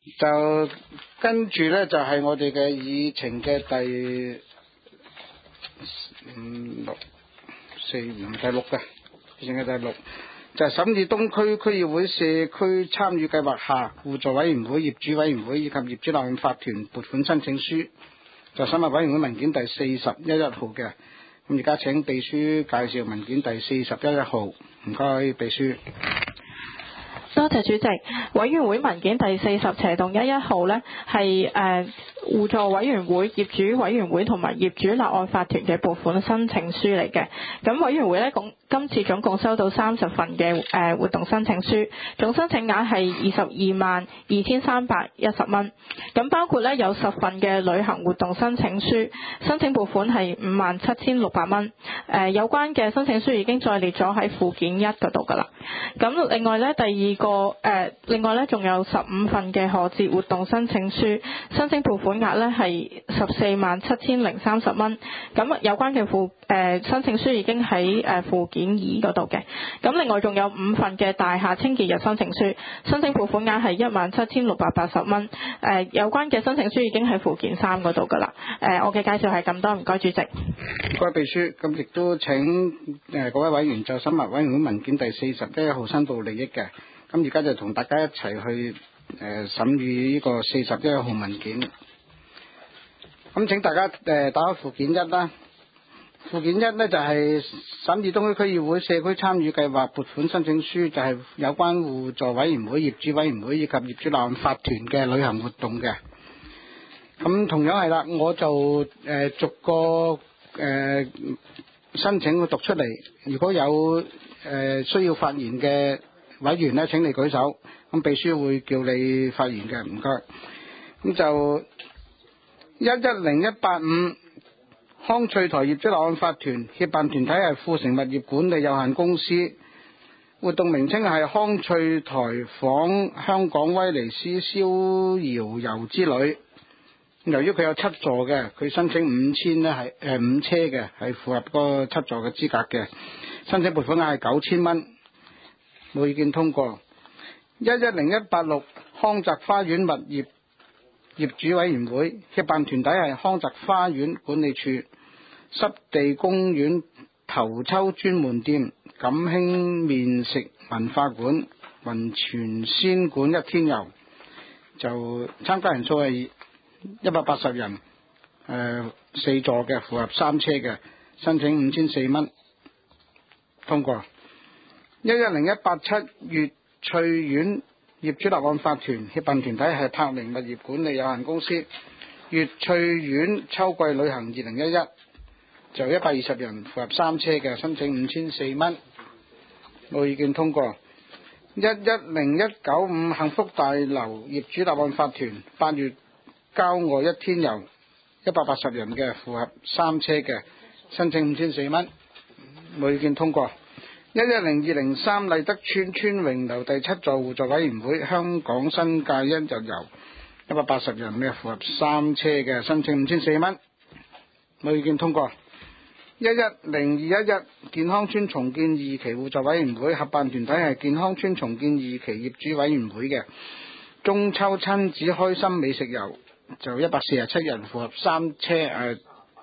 就跟住呢，就係我哋嘅議程嘅第六嘅，議程嘅第六就係審議東區區議會社區參與計劃下互助委員會、業主委員會以及業主立案法團撥款申請書，就審核委員會文件第4011號嘅。咁而家請秘書介紹文件第4011號，唔該秘書。 多謝主席。委員會文件第40/11號呢係互助委員會、業主委員會同埋業主立案法團嘅撥款申請書嚟嘅。咁委員會呢今次總共收到30份嘅活動申請書，總申請額係222310蚊。咁包括呢有10份嘅旅行活動申請書，申請撥款係57600蚊。有關嘅申請書已經載列咗喺附件1嗰度噶啦。咁另外呢另外呢仲有15份嘅賀節活動申請書，申請撥款額呢係147030蚊。咁有關嘅申請書已經喺附件2嗰度嘅。咁另外仲有5份嘅大廈清潔日申請書，申請撥款額係17680蚊。有關嘅申請書已經喺附件3嗰度噶啦。我嘅介紹係咁多，唔該主席。 唔該秘書。咁亦都請各位委員就審核委員會文件第41號申報利益嘅。咁而家就同大家一齊去審議呢個41號文件。咁請大家打開附件1啦。附件1呢，就係審議東區區議會社區參與計劃撥款申請書，就係有關互助委員會、業主委員會以及業主立案法團嘅旅行活動嘅。咁同樣係啦，我就逐個申請去讀出嚟。如果有需要發言嘅委員呢，請你舉手，咁秘書會叫你發言嘅，唔該。咁就110185康翠台業主立案法團協辦團體係富城物業管理有限公司，活動名稱係康翠台訪香港威尼斯逍遙遊之旅。由於佢有7座嘅，佢申請5000呢係5車嘅，係符合個7座嘅資格嘅，申請撥款額係9000蚊，冇意見通過。110186康澤花園物業業主委員會協辦團體係康澤花園管理處、濕地公園頭抽專門店、錦興麵食文化館、雲泉仙館一天遊，就參加人數係180人，4座嘅，符合3車嘅，申請5004蚊，通過。110187粵翠苑業主立案法團協辦團體係柏寧物業管理有限公司，粵翠苑秋季旅行2011，就120人，符合3車嘅，申請5004蚊，冇意見通過。110195幸福大樓業主立案法團8月郊外一天遊，180人嘅，符合3車嘅，申請5004蚊，冇意見通過。110203麗德邨川榮樓第7座互助委員會香港新界一日遊，180人嘅，符合3車嘅，申請5004蚊，冇意見通過。110211健康村重建2期互助委員會合辦團體係健康村重建2期業主委員會嘅，中秋親子開心美食遊，就147人，符合3車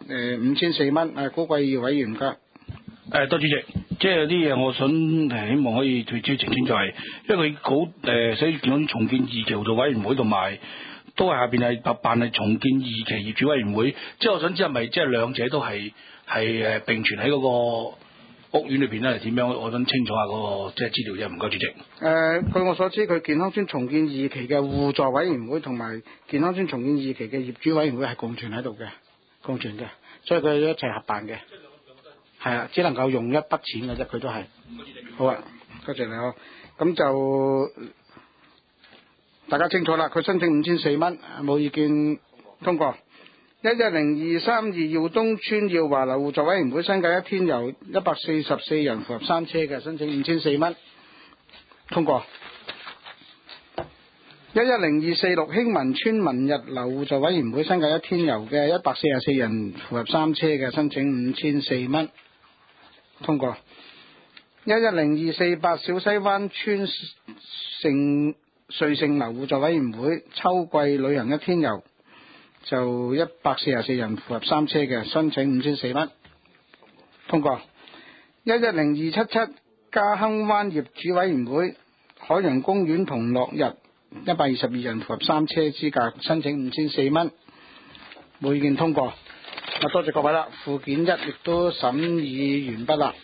，5004蚊，高貴委員噶。 多主席，即係有啲嘢我想希望可以最主要澄清就係，因為佢寫住健康重建2期互助委員會同埋都係下邊係辦係重建2期業主委員會，即係我想知係咪即係兩者都係並存喺嗰個屋苑裏邊咧，係點樣？我想清楚下嗰個即係資料啫，唔該主席。 據我所知，佢健康村重建2期嘅互助委員會同埋健康村重建2期嘅業主委員會係共存喺度嘅，共存嘅，所以佢一齊合辦嘅。係啊，只能夠用一筆錢嘅啫，佢都係。好啊，多謝你啊。咁就大家清楚啦，佢申請5004蚊，冇意見通過。110232耀東村耀華樓互助委員會新界一天遊144人，符合3車嘅，申請5004蚊，通過。11246興民村文日樓互助委員會新界一天遊嘅144人，符合3車嘅，申請5004蚊，通過。11248小西灣村瑞盛樓互助委員會秋季旅行一天遊就144人符合3車嘅，申請5400蚊，通過。110277嘉亨灣業主委員會海洋公園同樂日122人符合3車資格，申請5400蚊，冇意見，通過。多謝各位啦，附件1亦都審議完畢啦。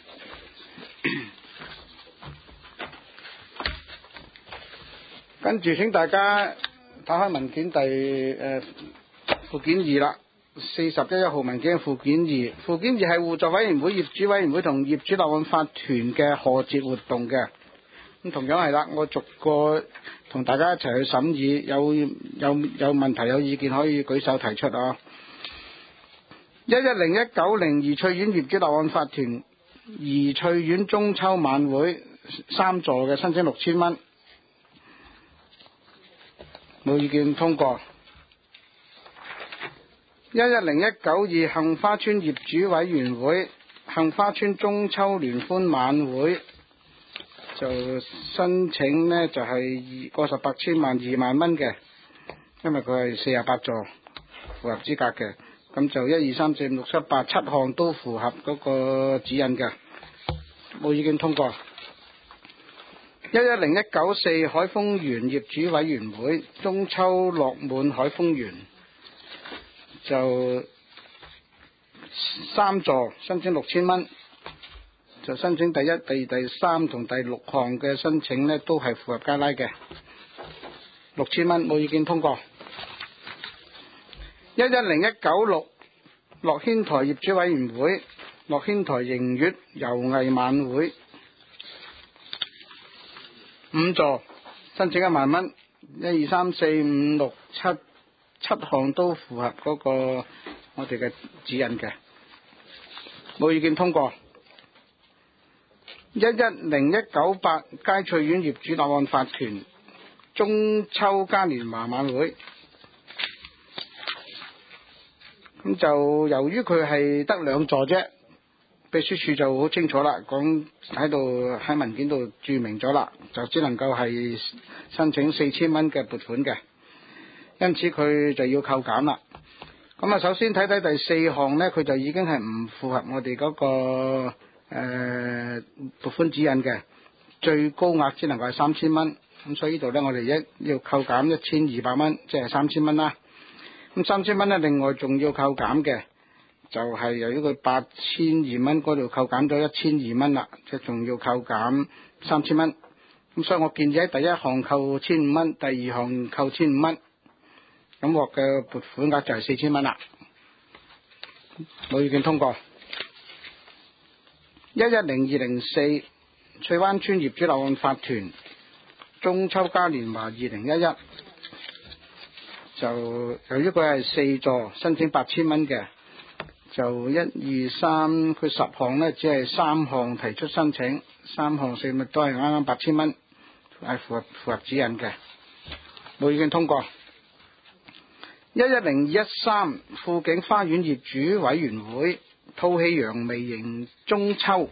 跟住請大家打開文件附件2啦，41號文件嘅附件2。附件2係互助委員會、業主委員會同業主立案法團嘅賀節活動嘅。咁同樣係啦，我逐個同大家一齊去審議，有問題有意見可以舉手提出啊。110190怡翠苑業主立案法團怡翠苑中秋晚會3座嘅，申請6000蚊，冇意見，通過。110192杏花村業主委員會杏花村中秋聯歡晚會就申請呢就係個18千萬2萬蚊嘅，因為佢係48座符合資格嘅，咁就1、2、3、4、5、6、7、8 7項都符合嗰個指引嘅，冇意見，通過。110194海豐園業主委員會中秋樂滿海豐園就3座，申請6000蚊，就申請第1、第2、第3同第6項嘅申請呢都係符合街拉嘅，6000蚊，冇意見，通過。110196樂軒台業主委員會樂軒台迎月遊藝晚會5座，申請1萬蚊，1、2、3、4、5、6、7項都符合嗰個我哋嘅指引嘅，冇意見，通過。110198佳翠苑業主立案法團中秋嘉年華晚會，咁就由於佢係得2座啫，秘書處就好清楚啦，講喺文件度註明咗啦，就只能夠係申請4000蚊嘅撥款嘅，因此佢就要扣減啦。咁啊，首先睇睇第4項呢，佢就已經係唔符合我哋嗰個撥款指引嘅，最高額只能夠係3000蚊，咁所以呢度呢，我哋要扣減1200蚊，即係3000蚊啦。咁3000蚊呢，另外仲要扣減嘅就係由於佢8002蚊嗰度扣減咗1002蚊啦，即係仲要扣減3000蚊。咁所以我建議喺第1項扣1500蚊，第2項扣1500蚊，咁獲嘅撥款額就係4000蚊啦，冇意見，通過。110204翠灣村業主立案法團中秋嘉年華2011就由於佢係4座，申請8000蚊嘅，就1、2、3佢10項呢，只係3項提出申請，3項4咪都係啱啱8000蚊，係符合指引嘅，冇意見，通過。110213富景花園業主委員會吐氣揚眉迎中秋，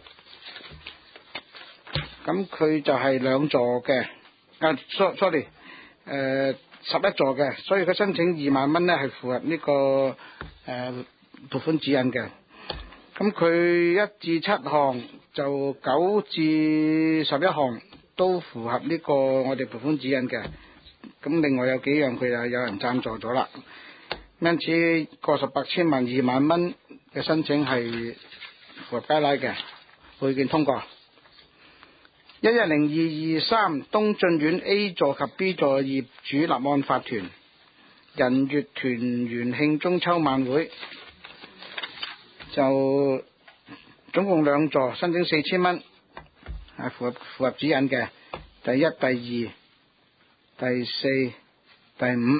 咁佢就係2座嘅，sorry 11座嘅，所以佢申請2萬蚊呢係符合呢個撥款指引嘅。咁佢1至7項就9至11項都符合呢個我哋撥款指引嘅。咁另外有幾樣佢又有人贊助咗啦，因此個18千萬2萬蚊嘅申請係符合街拉嘅，會見通過。110223東進苑 A 座及 B 座業主立案法團人月團圓慶中秋晚會就總共2座，申請4000蚊，係符合指引嘅。第1、第2、第4、第5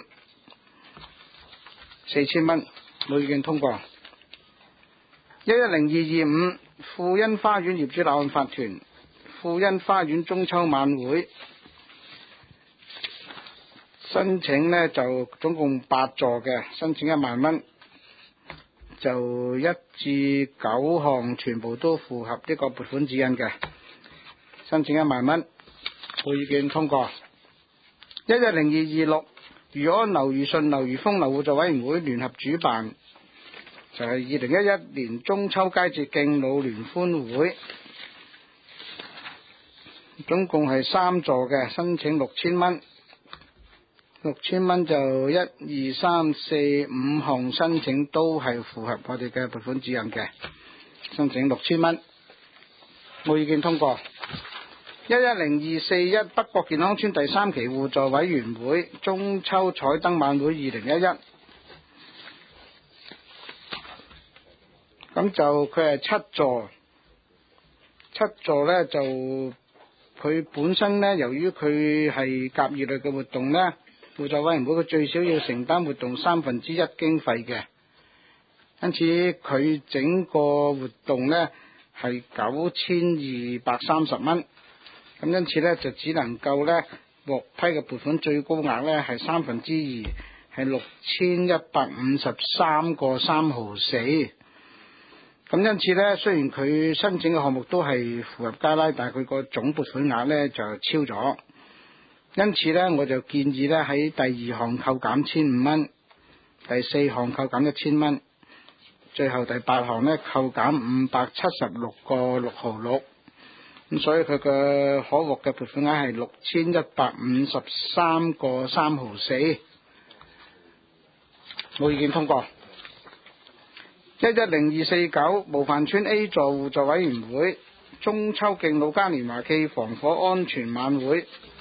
4000蚊，冇意見，通過。110225富欣花園業主立案法團富欣花園中秋晚會申請呢就總共8座嘅，申請1萬蚊，就1至9項全部都符合呢個撥款指引嘅，申請1萬蚊，冇意見，通過。 110226漁安樓魚順樓魚豐樓互助委員會聯合主辦，就係2011年中秋佳節敬老聯歡會，總共係3座嘅，申請6000蚊，6000蚊就1、2、3、4、5項申請都係符合我哋嘅撥款指引嘅，申請6000蚊，冇意見通過。110241北角健康村第3期互助委員會中秋彩燈晚會2011，咁就佢係7座，7座呢就佢本身呢，由於佢係甲乙類嘅活動呢，互助委員會佢最少要承擔活動1/3經費嘅，因此佢整個活動呢係9230蚊。咁因此咧就只能夠咧獲批嘅撥款最高額咧係2/3，係6153個3毫4。咁因此咧，雖然佢申請嘅項目都係符合加拉，但係佢個總撥款額咧就超咗。因此咧，我就建議咧喺第2項扣減1500蚊，第4項扣減1000蚊，最後第8項咧扣減576個6毫6。咁所以佢嘅可獲嘅撥款額係6153個3毫4，冇意見通過。110249模範邨 A 座互助委員會中秋敬老嘉年華暨防火安全晚會，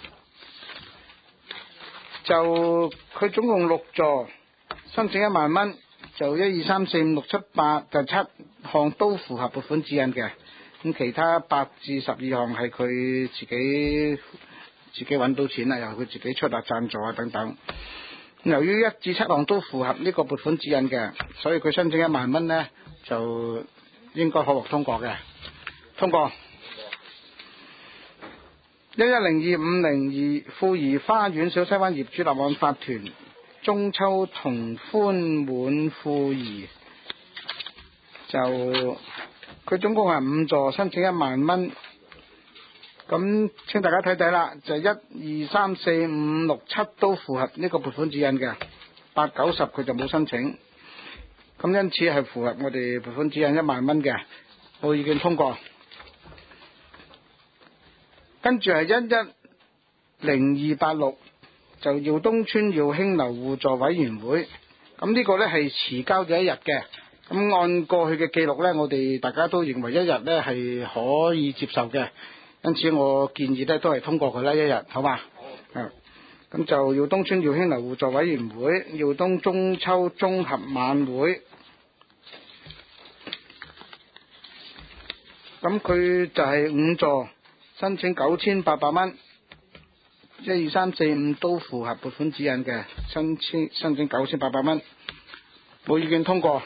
就佢總共6座，申請10000蚊，就1、2、3、4、5、6、7、8就7項都符合撥款指引嘅。咁其他8至12項係佢自己揾到錢啦，由佢自己出啊贊助啊等等。由於1至7項都符合呢個撥款指引嘅，所以佢申請10000蚊呢，就應該可獲通過嘅。通過。110252富怡花園小西灣業主立案法團中秋同歡滿富怡，就佢總共係5座，申請10000蚊。咁請大家睇睇啦，就1、2、3、4、5、6、7都符合呢個撥款指引嘅，8、9、10佢就冇申請。咁因此係符合我哋撥款指引10000蚊嘅，冇意見通過。跟住係110286就耀東村耀興樓互助委員會，咁呢個呢係遲交咗1日嘅。咁按過去嘅記錄呢，我哋大家都認為1日呢係可以接受嘅，因此我建議呢都係通過佢啦1日，好嘛？咁就耀東村耀興樓互助委員會耀東中秋綜合晚會，咁佢就係5座，申請9800蚊，1、2、3、4、5都符合撥款指引嘅，申請9800蚊，冇意見通過。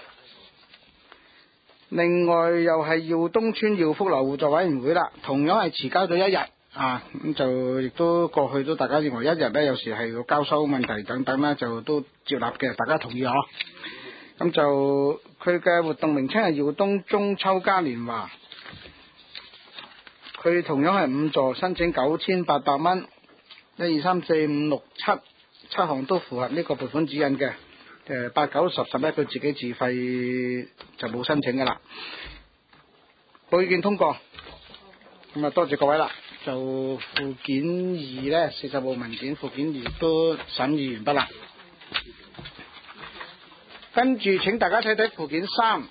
另外又係耀東村耀福樓互助委員會啦，同樣係遲交咗1日啊，咁就亦都過去都大家認為1日呢，有時係個交收問題等等啦，就都接納嘅，大家同意嗬。咁就佢嘅活動名稱係耀東中秋嘉年華，佢同樣係5座，申請9800蚊，1、2、3、4、5、6、7項都符合呢個撥款指引嘅。8、9、10、11佢自己自費就冇申請噶啦，冇意見通過。咁啊多謝各位啦，就附件2呢40部文件附件2都審議完畢啦。跟住請大家睇睇附件3。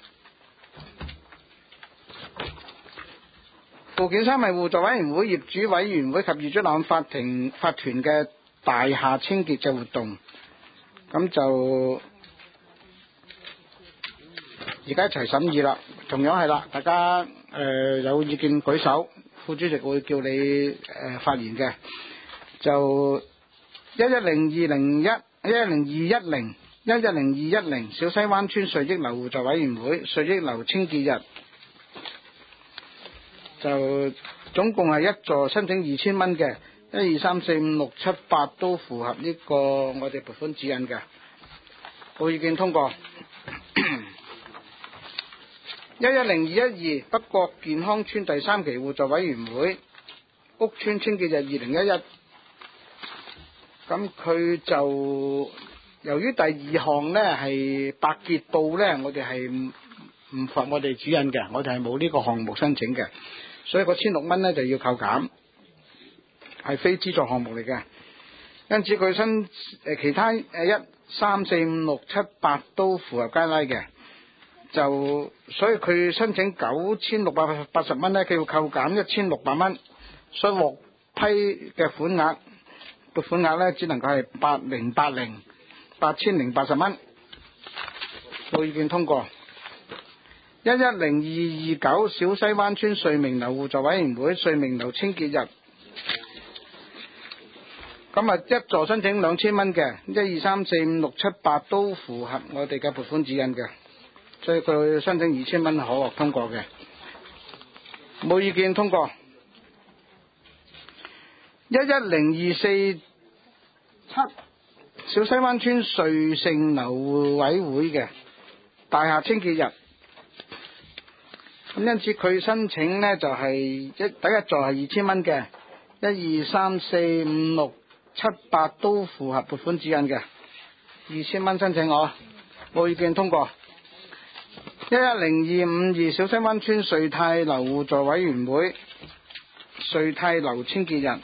附件3係互助委員會、業主委員會及業主立案法團嘅大廈清潔嘅活動。咁就而家一齊審議啦，同樣係啦，大家有意見舉手，副主席會叫你發言嘅。就110201、110210小西灣村瑞益樓互助委員會瑞益樓清潔日，就總共係1座，申請2000蚊嘅。1、2、3、4、5、6、7、8都符合呢個我哋撥款指引嘅，冇意見通過。110212北角健康村第3期互助委員會屋邨清潔日2011， 咁佢就由於第二項呢係百潔布呢，我哋係唔符合我哋指引嘅，我哋係冇呢個項目申請嘅，所以個1600蚊呢就要扣減，係非資助項目嚟嘅。因此佢其他1、3、4、5、6、7、8都符合街拉嘅，就所以佢申請9680蚊呢，佢要扣減1600蚊，所以獲批嘅撥款額呢只能夠係8080蚊，冇意見通過。110229小西灣村瑞明樓互助委員會瑞明樓清潔日，咁一座申請2000蚊嘅，1、2、3、4、5、6、7、8都符合我哋嘅撥款指引嘅，所以佢申請2000蚊可獲通過嘅，冇意見通過。11024小西灣村瑞盛樓委會嘅大廈清潔日，咁因此佢申請呢就係第一座係2000蚊嘅，1、2、3、4、5、6、7、8都符合撥款指引嘅，2000蚊申請我冇意見通過。11052小西灣村瑞泰樓互助委員會瑞泰樓清潔日，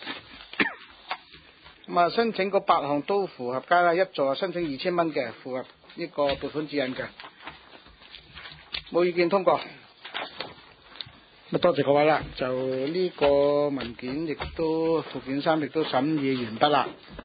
咁申請個8項都符合街啦，一座申請2000蚊嘅，符合呢個撥款指引嘅，冇意見通過。多謝各位啦，就呢個文件亦都附件3亦都審議完畢啦。